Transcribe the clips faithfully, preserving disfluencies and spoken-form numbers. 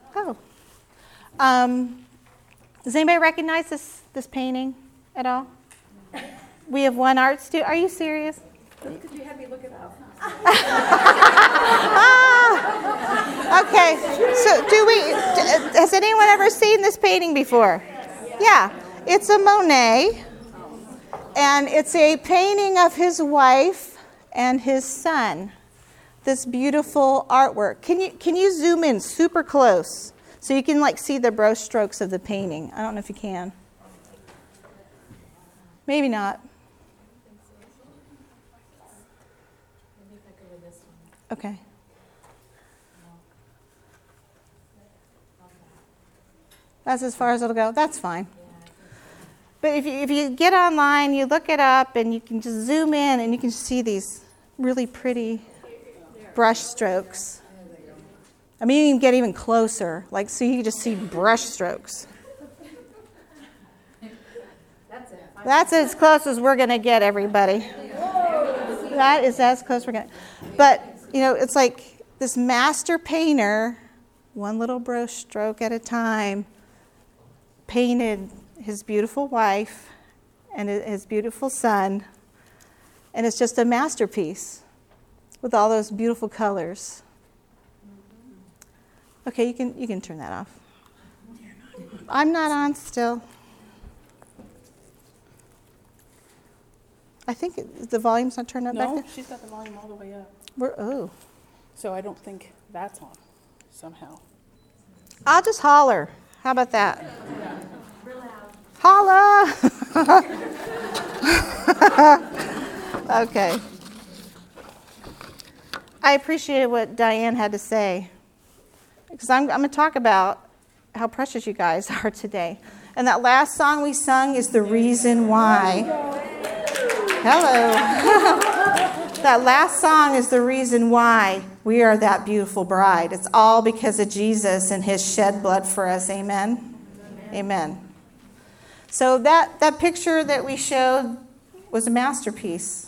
Oh. Um, does anybody recognize this, this painting at all? We have one art student. Are you serious? Because you had me look it up. ah, okay. So do we, has anyone ever seen this painting before? Yeah. It's a Monet. And it's a painting of his wife and his son. This beautiful artwork. Can you can you zoom in super close so you can like see the brush strokes of the painting? I don't know if you can. Maybe not. Okay. That's as far as it'll go. That's fine. But if you, if you get online, you look it up, and you can just zoom in, and you can see these really pretty brush strokes. I mean, you can get even closer, like so you can just see brush strokes. That's it. That's as close as we're going to get, everybody. That is as close as we're going to. But, you know, it's like this master painter, one little brush stroke at a time, painted his beautiful wife and his beautiful son, and it's just a masterpiece with all those beautiful colors. Okay, you can you can turn that off. I'm not on still. I think it, the volume's not turned up back No, there. she's got the volume all the way up. We're, oh. So I don't think that's on somehow. I'll just holler. How about that? Holla! Okay. I appreciate what Diane had to say, because I'm, I'm going to talk about how precious you guys are today. And that last song we sung is The Reason Why. Hello. That last song is the reason why we are that beautiful bride. It's all because of Jesus and his shed blood for us. Amen? Amen. Amen. So that, that picture that we showed was a masterpiece.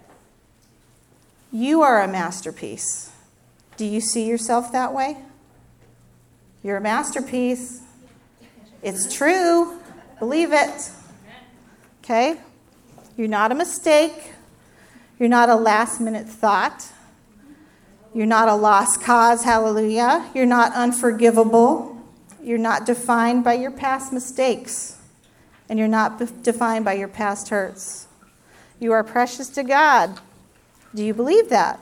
You are a masterpiece. Do you see yourself that way? You're a masterpiece. It's true. Believe it. Okay? You're not a mistake. You're not a last-minute thought. You're not a lost cause. Hallelujah. You're not unforgivable. You're not defined by your past mistakes. And you're not be- defined by your past hurts. You are precious to God. Do you believe that?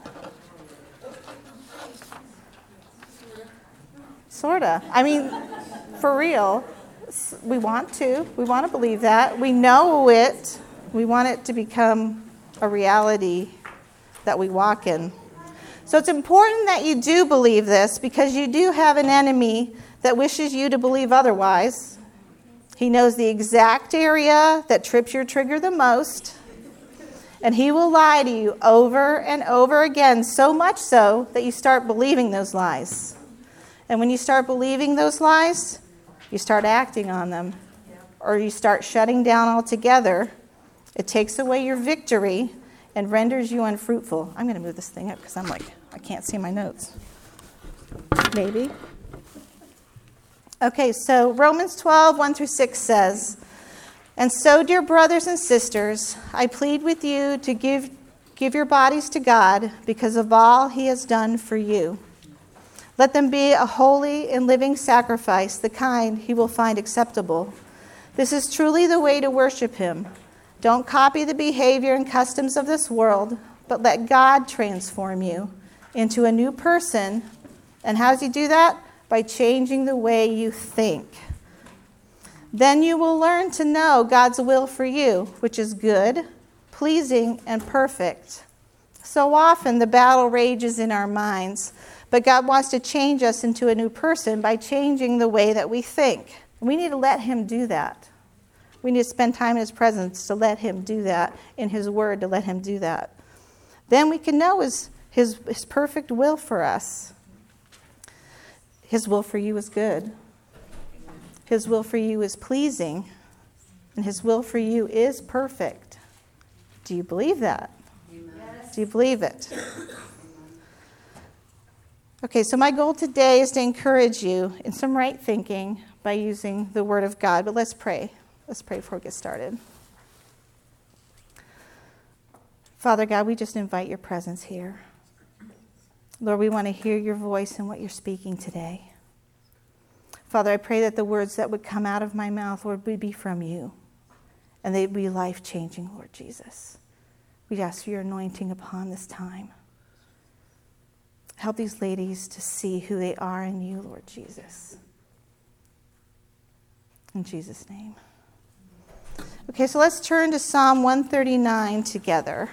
Sorta. I mean, for real. We want to. We want to believe that. We know it. We want it to become a reality that we walk in. So it's important that you do believe this, because you do have an enemy that wishes you to believe otherwise. He knows the exact area that trips your trigger the most. And he will lie to you over and over again, so much so that you start believing those lies. And when you start believing those lies, you start acting on them. Or you start shutting down altogether. It takes away your victory and renders you unfruitful. I'm going to move this thing up because I'm like, I can't see my notes. Maybe. Okay, so Romans twelve, one through six says, "And so, dear brothers and sisters, I plead with you to give, give your bodies to God because of all he has done for you. Let them be a holy and living sacrifice, the kind he will find acceptable. This is truly the way to worship him. Don't copy the behavior and customs of this world, but let God transform you into a new person." And how does he do that? By changing the way you think. "Then you will learn to know God's will for you, which is good, pleasing, and perfect." So often the battle rages in our minds, but God wants to change us into a new person by changing the way that we think. We need to let him do that. We need to spend time in his presence to let him do that, in his word to let him do that. Then we can know his, his, his perfect will for us. His will for you is good. His will for you is pleasing. And his will for you is perfect. Do you believe that? Yes. Do you believe it? Okay, so my goal today is to encourage you in some right thinking by using the Word of God. But let's pray. Let's pray before we get started. Father God, we just invite your presence here. Lord, we want to hear your voice and what you're speaking today. Father, I pray that the words that would come out of my mouth, Lord, would be from you. And they'd be life-changing, Lord Jesus. We ask for your anointing upon this time. Help these ladies to see who they are in you, Lord Jesus. In Jesus' name. Okay, so let's turn to Psalm one thirty-nine together.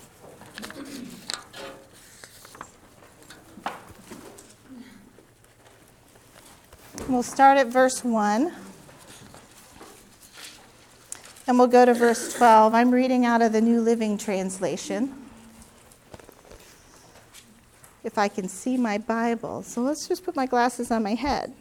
We'll start at verse one. And we'll go to verse twelve. I'm reading out of the New Living Translation. If I can see my Bible. So let's just put my glasses on my head.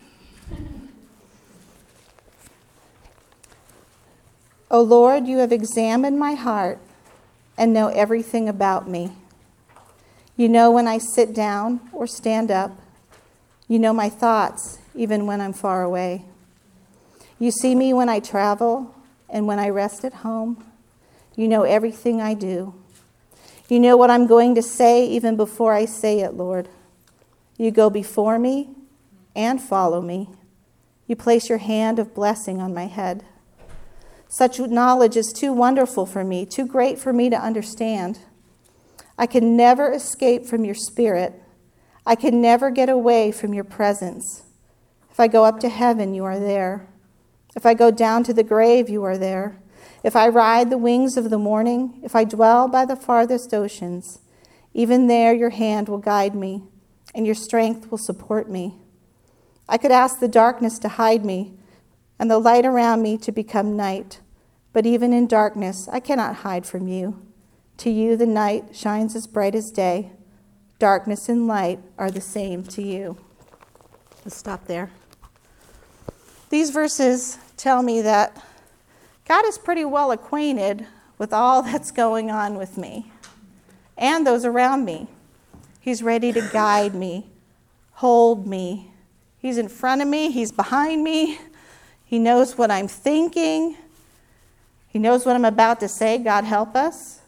O Lord, you have examined my heart and know everything about me. You know when I sit down or stand up. You know my thoughts, even when I'm far away. You see me when I travel and when I rest at home. You know everything I do. You know what I'm going to say even before I say it, Lord. You go before me and follow me. You place your hand of blessing on my head. Such knowledge is too wonderful for me, too great for me to understand. I can never escape from your spirit. I can never get away from your presence. If I go up to heaven, you are there. If I go down to the grave, you are there. If I ride the wings of the morning, if I dwell by the farthest oceans, even there your hand will guide me, and your strength will support me. I could ask the darkness to hide me, and the light around me to become night. But even in darkness, I cannot hide from you. To you the night shines as bright as day. Darkness and light are the same to you. Let's stop there. These verses tell me that God is pretty well acquainted with all that's going on with me and those around me. He's ready to guide me, hold me. He's in front of me. He's behind me. He knows what I'm thinking. He knows what I'm about to say. God help us.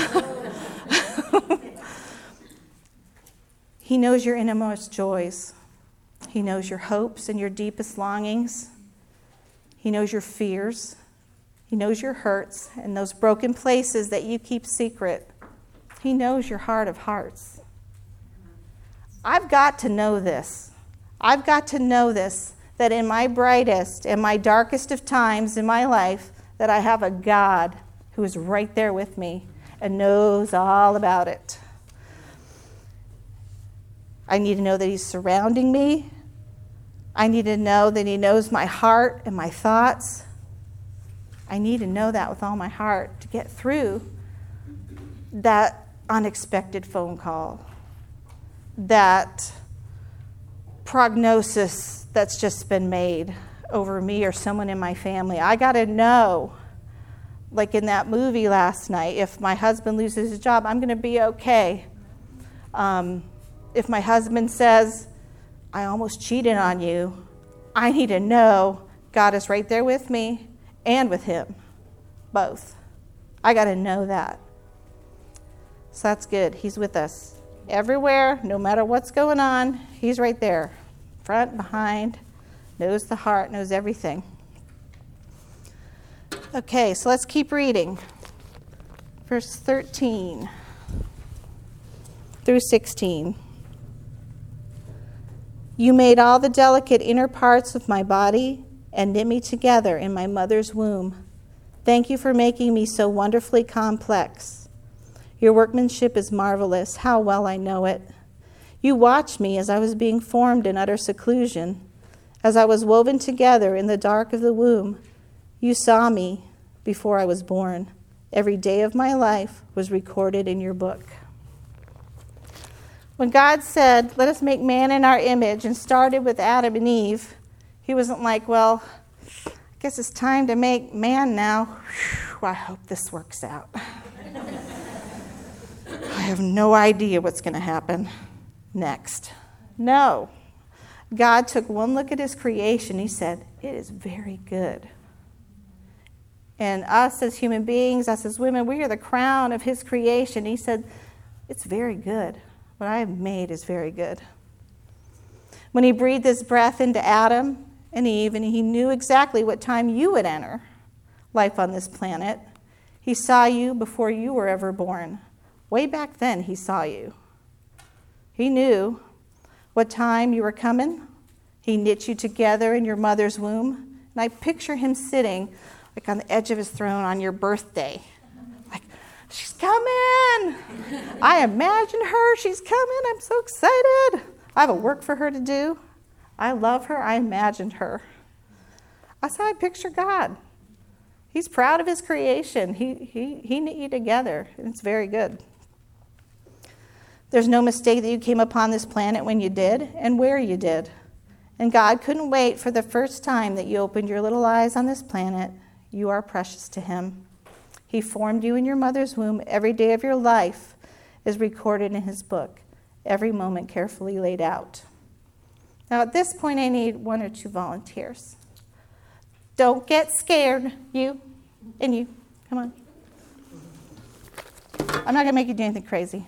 He knows your innermost joys. He knows your hopes and your deepest longings. He knows your fears. He knows your hurts and those broken places that you keep secret. He knows your heart of hearts. I've got to know this. I've got to know this, that in my brightest and my darkest of times in my life, that I have a God who is right there with me and knows all about it. I need to know that he's surrounding me. I need to know that he knows my heart and my thoughts. I need to know that with all my heart to get through that unexpected phone call, that prognosis that's just been made over me or someone in my family. I got to know, like in that movie last night, if my husband loses his job, I'm going to be okay. Um, if my husband says, I almost cheated on you, I need to know God is right there with me and with him, both. I got to know that. So that's good. He's with us everywhere, no matter what's going on. He's right there, front, behind, knows the heart, knows everything. Okay, so let's keep reading. Verse thirteen through sixteen. You made all the delicate inner parts of my body and knit me together in my mother's womb. Thank you for making me so wonderfully complex. Your workmanship is marvelous. How well I know it. You watched me as I was being formed in utter seclusion. As I was woven together in the dark of the womb, you saw me before I was born. Every day of my life was recorded in your book. When God said, let us make man in our image, and started with Adam and Eve, he wasn't like, well, I guess it's time to make man now. Whew, I hope this works out. I have no idea what's going to happen next. No. God took one look at his creation. He said, it is very good. And us as human beings, us as women, we are the crown of his creation. He said, it's very good. What I have made is very good. When he breathed his breath into Adam and Eve, and he knew exactly what time you would enter life on this planet, he saw you before you were ever born. Way back then, he saw you. He knew what time you were coming. He knit you together in your mother's womb. And I picture him sitting like on the edge of his throne on your birthday. Like, she's coming. I imagine her. She's coming. I'm so excited. I have a work for her to do. I love her. I imagined her. That's how I picture God. He's proud of his creation. He, he, he knit you together. And it's very good. There's no mistake that you came upon this planet when you did and where you did. And God couldn't wait for the first time that you opened your little eyes on this planet. You are precious to him. He formed you in your mother's womb. Every day of your life is recorded in his book. Every moment carefully laid out. Now at this point I need one or two volunteers. Don't get scared, you and you. Come on. I'm not going to make you do anything crazy.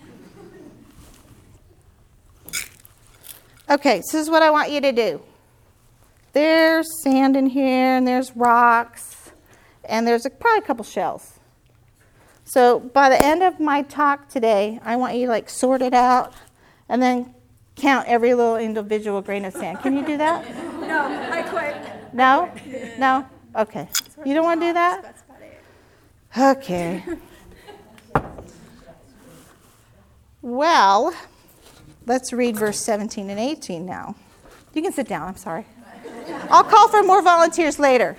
Okay, so this is what I want you to do. There's sand in here, and there's rocks, and there's a, probably a couple shells. So by the end of my talk today, I want you to like sort it out and then count every little individual grain of sand. Can you do that? No, I quit. No? No? Okay. You don't want to do that? That's about it. Okay. Well, let's read verse seventeen and eighteen now. You can sit down, I'm sorry. I'll call for more volunteers later.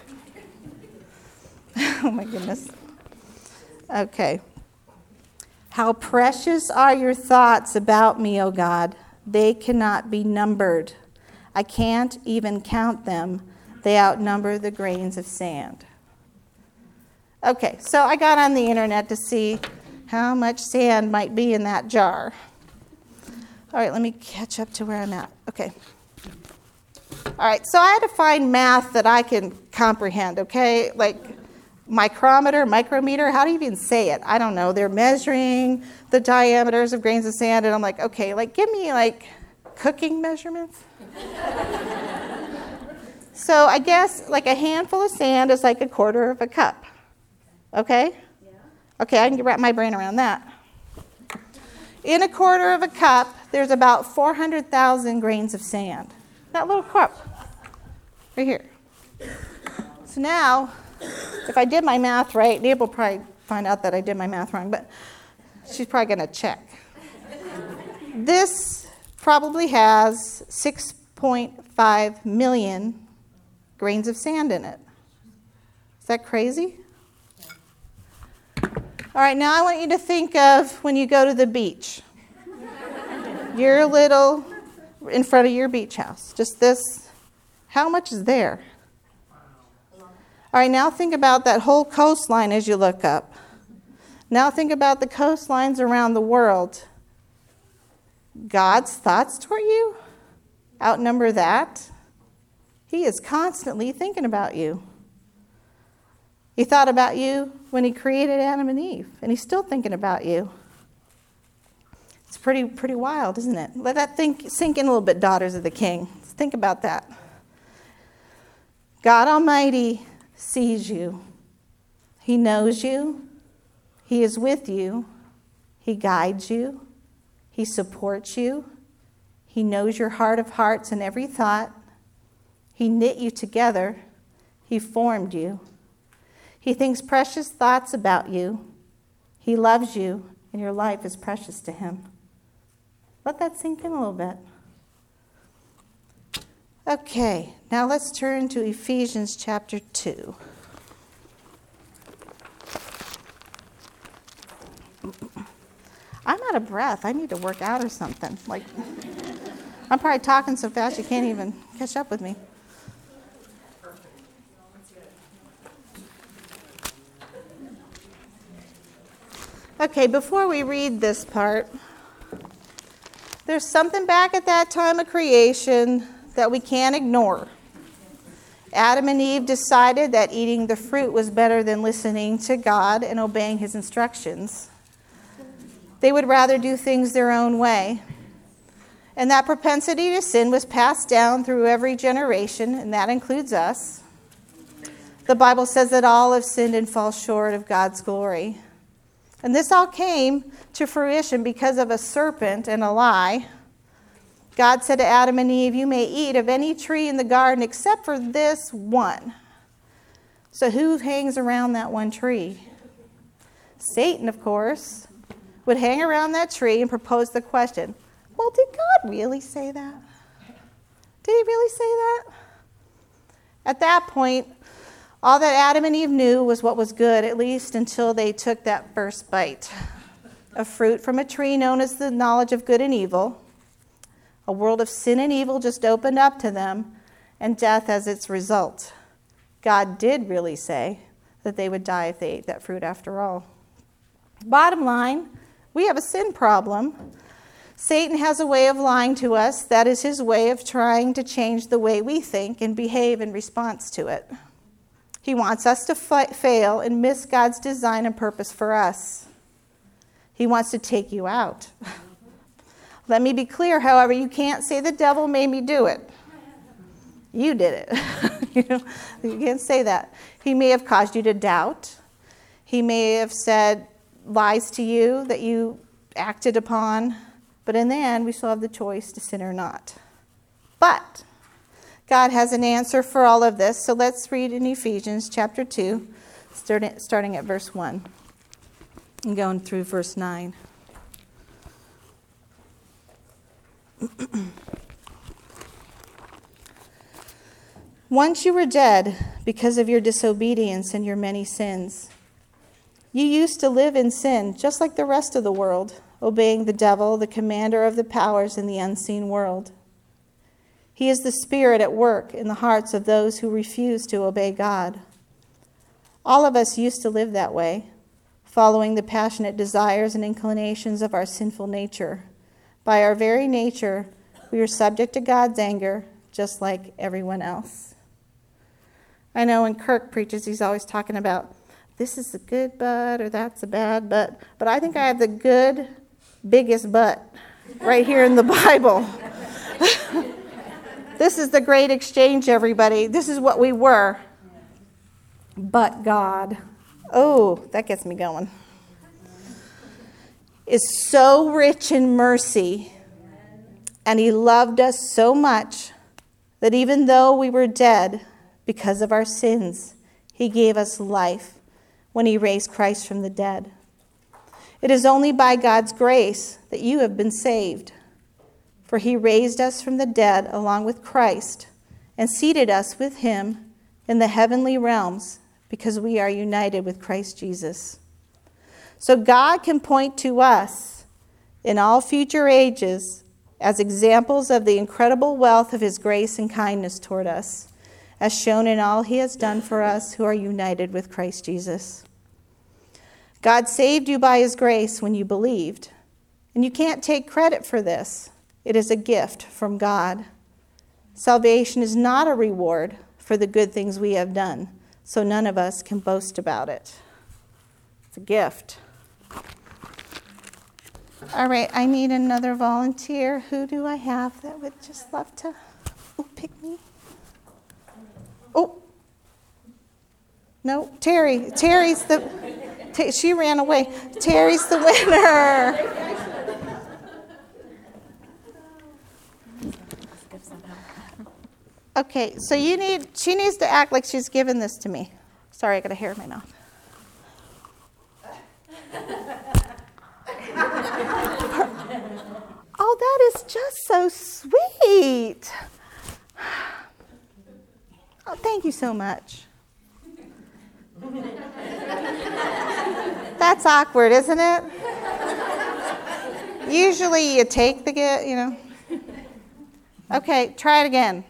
Oh my goodness. Okay. How precious are your thoughts about me, O God. They cannot be numbered. I can't even count them. They outnumber the grains of sand. Okay, so I got on the internet to see how much sand might be in that jar. All right, let me catch up to where I'm at. Okay. All right, so I had to find math that I can comprehend, okay? Like micrometer, micrometer, how do you even say it? I don't know. They're measuring the diameters of grains of sand, and I'm like, okay, like give me like cooking measurements. So I guess like a handful of sand is like a quarter of a cup, okay? Yeah. Okay, I can wrap my brain around that. In a quarter of a cup, there's about four hundred thousand grains of sand. That little cup, right here. So now, if I did my math right, Nate will probably find out that I did my math wrong, but she's probably going to check. This probably has six point five million grains of sand in it. Is that crazy? All right, now I want you to think of when you go to the beach. Your little, in front of your beach house. Just this. How much is there? All right, now think about that whole coastline as you look up. Now think about the coastlines around the world. God's thoughts toward you outnumber that. He is constantly thinking about you. He thought about you when he created Adam and Eve, and he's still thinking about you. It's pretty pretty wild, isn't it? Let that think, sink in a little bit, daughters of the King. Let's think about that. God Almighty sees you. He knows you. He is with you. He guides you. He supports you. He knows your heart of hearts and every thought. He knit you together. He formed you. He thinks precious thoughts about you. He loves you, and your life is precious to him. Let that sink in a little bit. Okay, now let's turn to Ephesians chapter two. I'm out of breath. I need to work out or something. Like, I'm probably talking so fast you can't even catch up with me. Okay, before we read this part, There's something back at that time of creation that we can't ignore. Adam and Eve decided that eating the fruit was better than listening to God and obeying his instructions. They would rather do things their own way. And that propensity to sin was passed down through every generation, and that includes us. The Bible says that all have sinned and fall short of God's glory. And this all came to fruition because of a serpent and a lie. God said to Adam and Eve, "You may eat of any tree in the garden except for this one." So who hangs around that one tree? Satan, of course, would hang around that tree and propose the question, well, did God really say that? Did he really say that? At that point, all that Adam and Eve knew was what was good, at least until they took that first bite of fruit from a tree known as the knowledge of good and evil. A world of sin and evil just opened up to them, and death as its result. God did really say that they would die if they ate that fruit after all. Bottom line, we have a sin problem. Satan has a way of lying to us. That is his way of trying to change the way we think and behave in response to it. He wants us to fa- fail and miss God's design and purpose for us. He wants to take you out. Let me be clear, however, you can't say the devil made me do it. You did it. you know, you can't say that. He may have caused you to doubt. He may have said lies to you that you acted upon. But in the end, we still have the choice to sin or not. But God has an answer for all of this. So let's read in Ephesians chapter two, starting at verse one and going through verse nine. Once you were dead because of your disobedience and your many sins. You used to live in sin just like the rest of the world, obeying the devil, the commander of the powers in the unseen world. He is the spirit at work in the hearts of those who refuse to obey God. All of us used to live that way, following the passionate desires and inclinations of our sinful nature. By our very nature, we are subject to God's anger, just like everyone else. I know when Kirk preaches, he's always talking about, this is a good butt or that's a bad butt. But I think I have the good, biggest butt right here in the Bible. This is the great exchange, everybody. This is what we were. But God, oh, that gets me going, is so rich in mercy, and he loved us so much that even though we were dead because of our sins, he gave us life when he raised Christ from the dead. It is only by God's grace that you have been saved, for he raised us from the dead along with Christ and seated us with him in the heavenly realms because we are united with Christ Jesus. So God can point to us in all future ages as examples of the incredible wealth of his grace and kindness toward us, as shown in all he has done for us who are united with Christ Jesus. God saved you by his grace when you believed, and you can't take credit for this. It is a gift from God. Salvation is not a reward for the good things we have done, so none of us can boast about it. It's a gift. All right, I need another volunteer. Who do I have that would just love to oh, pick me? Oh, no, Terry. Terry's the, t- she ran away. Terry's the winner. Okay, so you need, she needs to act like she's given this to me. Sorry, I got a hair in my mouth. Oh, that is just so sweet. Oh, thank you so much. That's awkward, isn't it? Usually you take the gift, you know. Okay, try it again.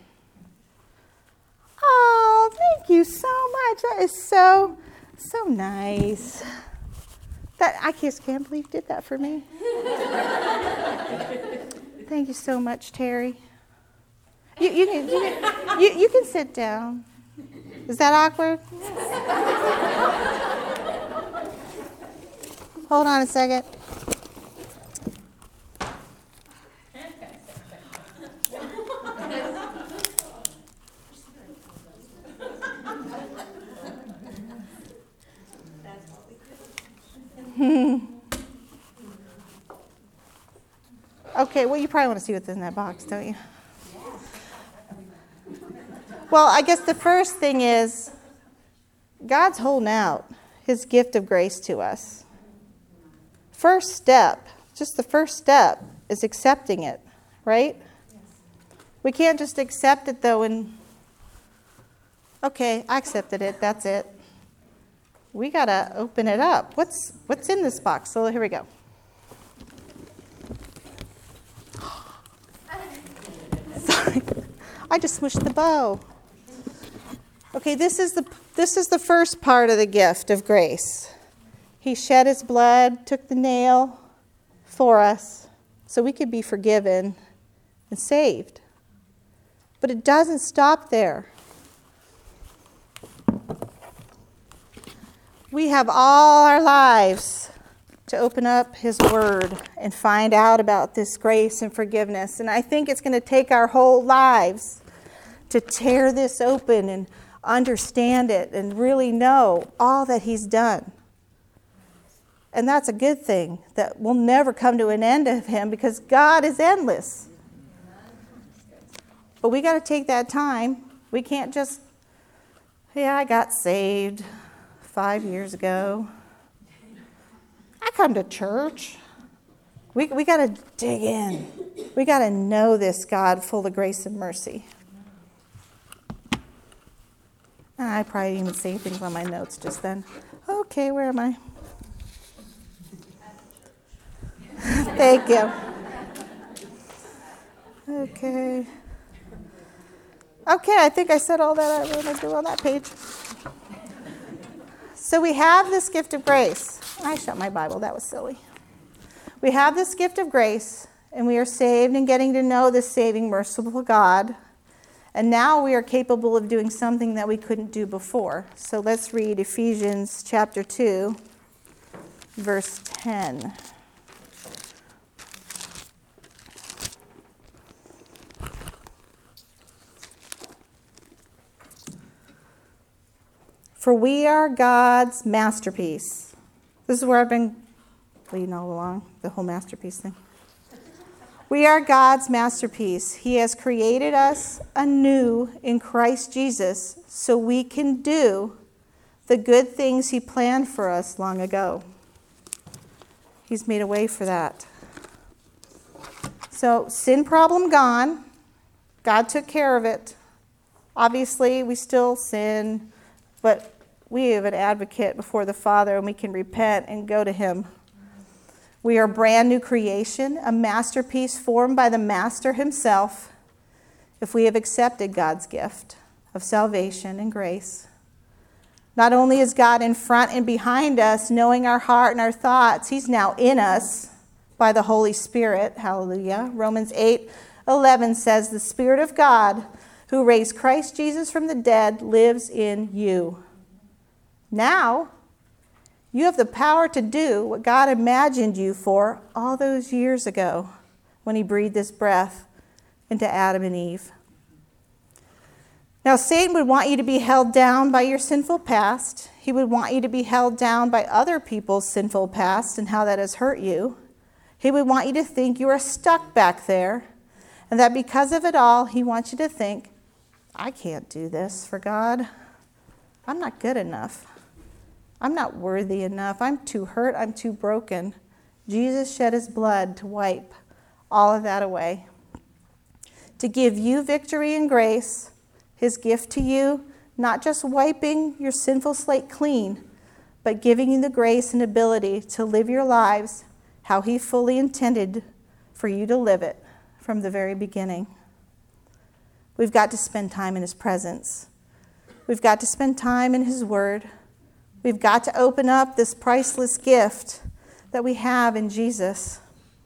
Oh, thank you so much. That is so, so nice. That I just can't believe you did that for me. Thank you so much, Terry. You, you, can, you, can, you, you can sit down. Is that awkward? Hold on a second. Okay, well, you probably want to see what's in that box, don't you? Well, I guess the first thing is God's holding out his gift of grace to us. First step, just the first step, is accepting it, right? We can't just accept it, though, and, okay, I accepted it, that's it. We got to open it up. What's what's in this box? So here we go. Sorry, I just smushed the bow. Okay, this is the this is the first part of the gift of grace. He shed his blood, took the nail for us, so we could be forgiven and saved. But it doesn't stop there. We have all our lives to open up his word and find out about this grace and forgiveness. And I think it's going to take our whole lives to tear this open and understand it and really know all that he's done. And that's a good thing, that we'll never come to an end of him because God is endless. But we got to take that time. We can't just, yeah, I got saved five years ago. I come to church. We we got to dig in. We got to know this God full of grace and mercy. I probably didn't even say things on my notes just then. Okay, where am I? Thank you. Okay. Okay, I think I said all that I wanted to do on that page. So we have this gift of grace. I shut my Bible. That was silly. We have this gift of grace, and we are saved and getting to know this saving, merciful God. And now we are capable of doing something that we couldn't do before. So let's read Ephesians chapter two, verse ten. For we are God's masterpiece. This is where I've been leading all along, the whole masterpiece thing. We are God's masterpiece. He has created us anew in Christ Jesus so we can do the good things he planned for us long ago. He's made a way for that. So, sin problem gone. God took care of it. Obviously, we still sin, but we have an advocate before the Father, and we can repent and go to him. We are a brand new creation, a masterpiece formed by the Master himself, if we have accepted God's gift of salvation and grace. Not only is God in front and behind us, knowing our heart and our thoughts, he's now in us by the Holy Spirit. Hallelujah. Romans eight eleven says, the Spirit of God, who raised Christ Jesus from the dead, lives in you. Now, you have the power to do what God imagined you for all those years ago when he breathed his breath into Adam and Eve. Now, Satan would want you to be held down by your sinful past. He would want you to be held down by other people's sinful past and how that has hurt you. He would want you to think you are stuck back there, and that because of it all, he wants you to think, I can't do this for God. I'm not good enough. I'm not worthy enough. I'm too hurt. I'm too broken. Jesus shed his blood to wipe all of that away. To give you victory and grace, his gift to you, not just wiping your sinful slate clean, but giving you the grace and ability to live your lives how he fully intended for you to live it from the very beginning. We've got to spend time in his presence. We've got to spend time in his word. We've got to open up this priceless gift that we have in Jesus.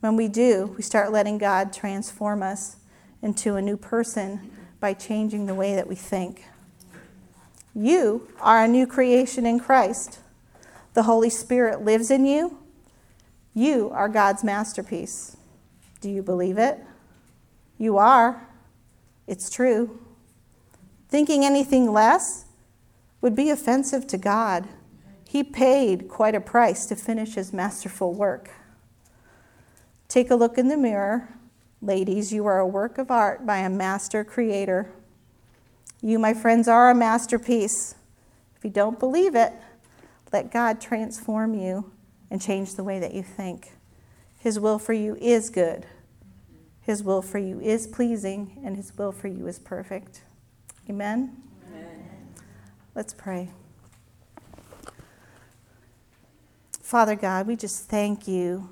When we do, we start letting God transform us into a new person by changing the way that we think. You are a new creation in Christ. The Holy Spirit lives in you. You are God's masterpiece. Do you believe it? You are. It's true. Thinking anything less would be offensive to God. He paid quite a price to finish his masterful work. Take a look in the mirror. Ladies, you are a work of art by a master creator. You, my friends, are a masterpiece. If you don't believe it, let God transform you and change the way that you think. His will for you is good. His will for you is pleasing, and his will for you is perfect. Amen? Amen. Let's pray. Father God, we just thank you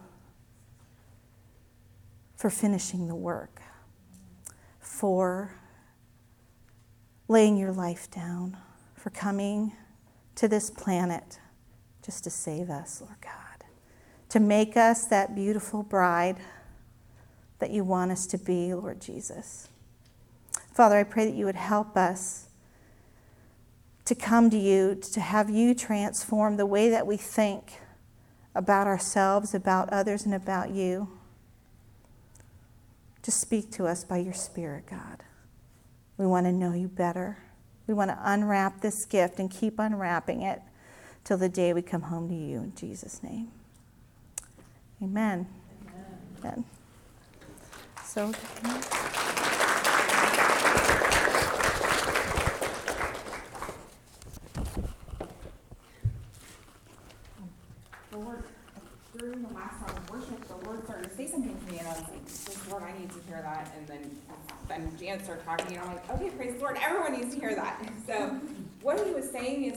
for finishing the work, for laying your life down, for coming to this planet just to save us, Lord God, to make us that beautiful bride that you want us to be, Lord Jesus. Father, I pray that you would help us to come to you, to have you transform the way that we think about ourselves, about others, and about you. To speak to us by your Spirit, God. We want to know you better. We want to unwrap this gift and keep unwrapping it till the day we come home to you, in Jesus' name. Amen. Amen. Amen. So, the Lord, during the last song of worship, the Lord started to say something to me, and I was like, praise the Lord, I need to hear that. And then, then Jan started talking, and I'm like, okay, praise the Lord, everyone needs to hear that. So what he was saying is